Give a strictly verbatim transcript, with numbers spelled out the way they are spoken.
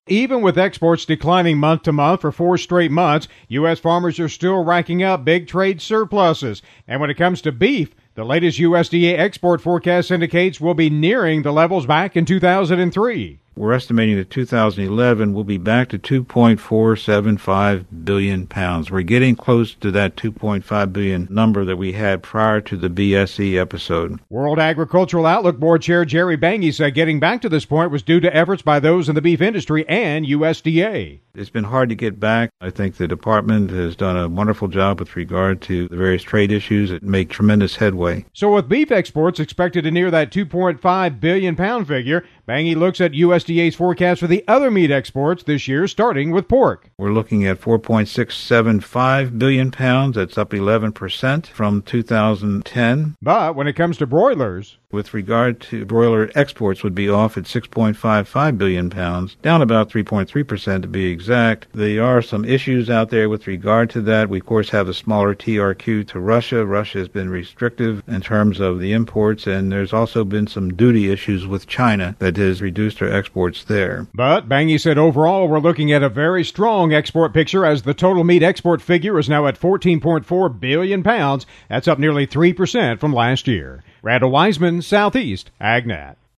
Even with exports declining month to month for four straight months, U S farmers are still racking up big trade surpluses. And when it comes to beef, the latest U S D A export forecast indicates we'll be nearing the levels back in two thousand three. We're estimating that two thousand eleven will be back to two point four seven five billion pounds. We're getting close to that two point five billion number that we had prior to the B S E episode. World Agricultural Outlook Board Chair Jerry Bangy said getting back to this point was due to efforts by those in the beef industry and U S D A. It's been hard to get back. I think the department has done a wonderful job with regard to the various trade issues that make tremendous headway. So with beef exports expected to near that two point five billion pound figure, Bangy looks at U S D A's forecast for the other meat exports this year, starting with pork. We're looking at four point six seven five billion pounds. That's up eleven percent from two thousand ten. But when it comes to broilers, with regard to broiler exports would be off at six point five five billion pounds, down about three point three percent to be exact. There are some issues out there with regard to that. We, of course, have the smaller T R Q to Russia. Russia has been restrictive in terms of the imports, and there's also been some duty issues with China that has reduced our exports there. But Bangy said overall we're looking at a very strong export picture as the total meat export figure is now at fourteen point four billion pounds. That's up nearly three percent from last year. Randall Wiseman, Southeast AgNet.